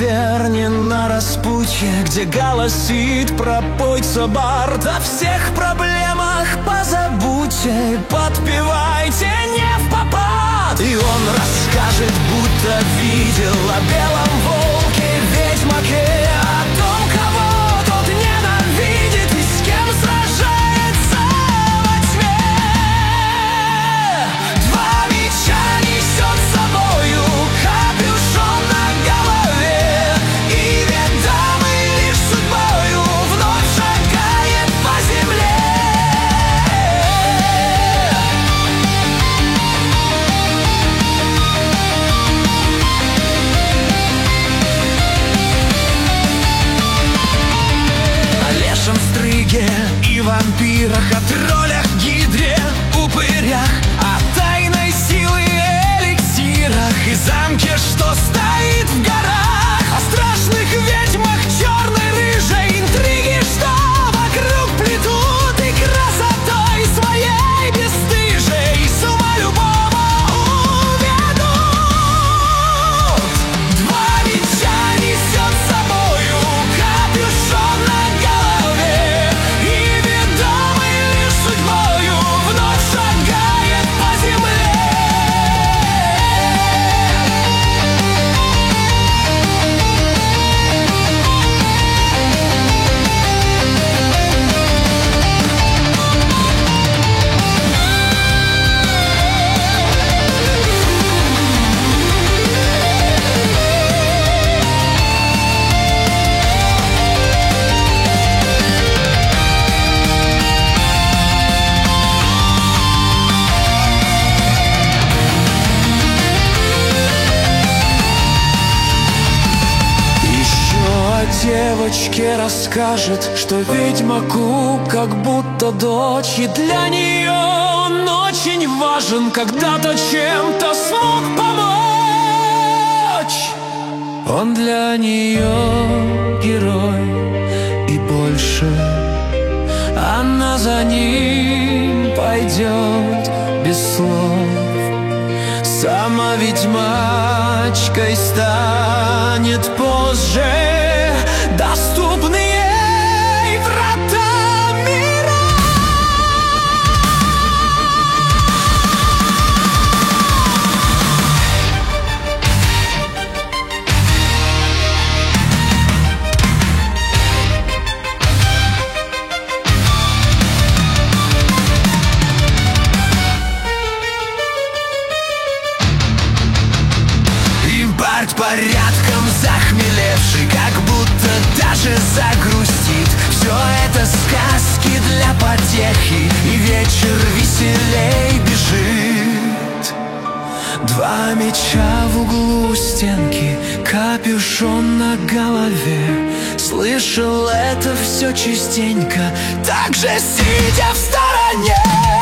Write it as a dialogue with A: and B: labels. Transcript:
A: таверне на распутье, где голосит пропойца бард. О всех проблемах позабудьте, подпевайте не впопад. И он расскажет, будто видел о белом волке, ведьмаке, о том, кого тот ненавидит и с кем сражается во тьме. Два меча несет с собою капюшон на голове, и ведомый лишь судьбою вновь шагает по земле. И вампирах, о троллях, гидре, упырях, о тайной силы эликсирах и замке, что стоит в горах, о страшных ведьмах черной, рыжей интриги, что вокруг плетут, и красотой своей бесстыжей с ума любого уведут. Два меча несет с собою капюшон на голове, и ведомый лишь судьбою вновь шагает по земле. Девочке расскажет, что ведьмаку как будто дочь, и для нее он очень важен, когда-то чем-то смог помочь. Он для нее герой и больше, она за ним пойдет без слов. Сама ведьмачкой станет позже, доступны ей врата мира. Импарт порядком захмелевший, как будто даже загрустит. Все это сказки для потехи, и вечер веселей бежит. Два меча в углу стенки, капюшон на голове. Слышал это все частенько, так же сидя в стороне.